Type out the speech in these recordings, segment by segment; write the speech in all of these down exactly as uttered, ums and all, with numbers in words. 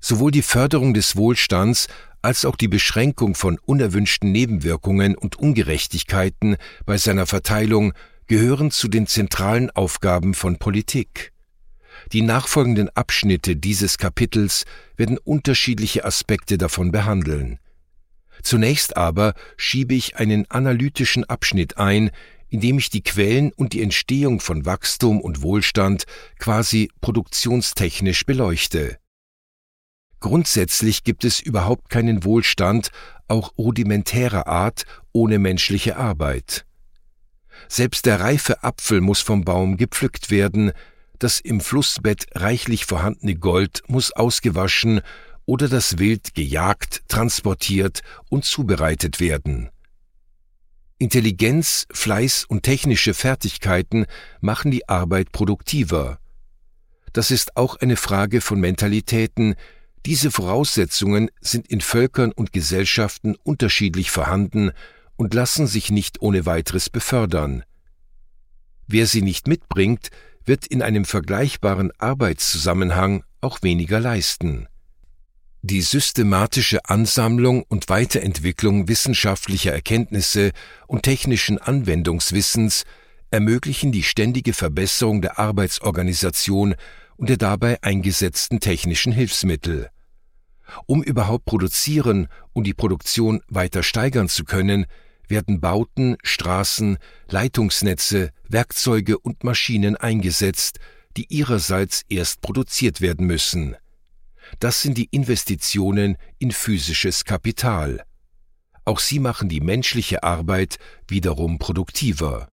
Sowohl die Förderung des Wohlstands als auch die Beschränkung von unerwünschten Nebenwirkungen und Ungerechtigkeiten bei seiner Verteilung gehören zu den zentralen Aufgaben von Politik. Die nachfolgenden Abschnitte dieses Kapitels werden unterschiedliche Aspekte davon behandeln. Zunächst aber schiebe ich einen analytischen Abschnitt ein, in dem ich die Quellen und die Entstehung von Wachstum und Wohlstand quasi produktionstechnisch beleuchte. Grundsätzlich gibt es überhaupt keinen Wohlstand, auch rudimentärer Art, ohne menschliche Arbeit. Selbst der reife Apfel muss vom Baum gepflückt werden, das im Flussbett reichlich vorhandene Gold muss ausgewaschen oder das Wild gejagt, transportiert und zubereitet werden. Intelligenz, Fleiß und technische Fertigkeiten machen die Arbeit produktiver. Das ist auch eine Frage von Mentalitäten. Diese Voraussetzungen sind in Völkern und Gesellschaften unterschiedlich vorhanden und lassen sich nicht ohne weiteres befördern. Wer sie nicht mitbringt, wird in einem vergleichbaren Arbeitszusammenhang auch weniger leisten. Die systematische Ansammlung und Weiterentwicklung wissenschaftlicher Erkenntnisse und technischen Anwendungswissens ermöglichen die ständige Verbesserung der Arbeitsorganisation und der dabei eingesetzten technischen Hilfsmittel. Um überhaupt produzieren und die Produktion weiter steigern zu können, werden Bauten, Straßen, Leitungsnetze, Werkzeuge und Maschinen eingesetzt, die ihrerseits erst produziert werden müssen. Das sind die Investitionen in physisches Kapital. Auch sie machen die menschliche Arbeit wiederum produktiver.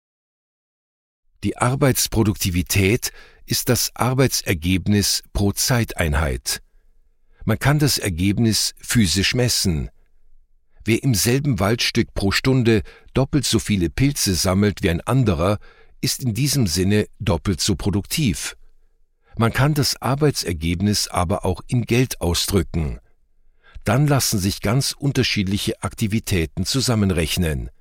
Die Arbeitsproduktivität ist das Arbeitsergebnis pro Zeiteinheit. Man kann das Ergebnis physisch messen. Wer im selben Waldstück pro Stunde doppelt so viele Pilze sammelt wie ein anderer, ist in diesem Sinne doppelt so produktiv. Man kann das Arbeitsergebnis aber auch in Geld ausdrücken. Dann lassen sich ganz unterschiedliche Aktivitäten zusammenrechnen.